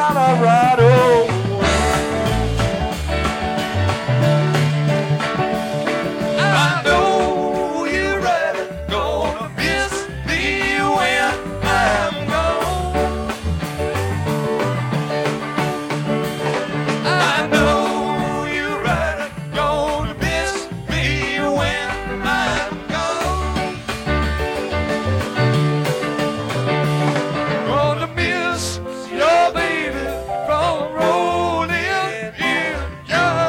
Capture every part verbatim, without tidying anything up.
Colorado. I know you're really gonna miss me when I'm gone. I know you're really gonna miss me when I'm gone. Gonna miss your baby from rolling in your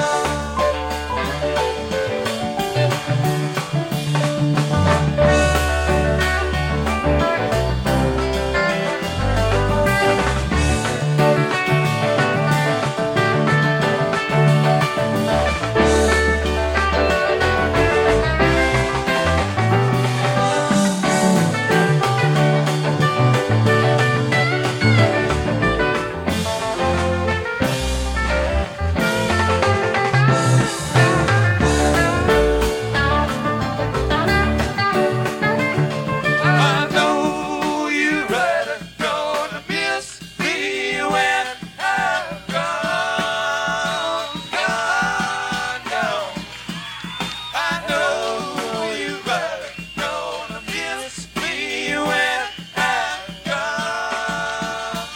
I know you're right, gonna miss me when I'm gone, gone, gone. I know you're right, gonna miss me when I'm gone,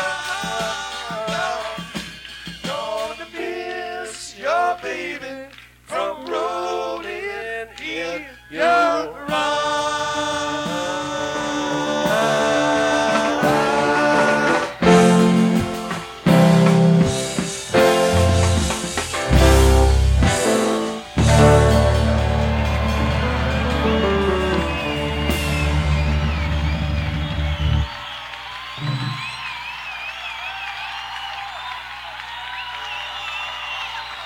gone, gone. Gonna miss your baby from rolling in your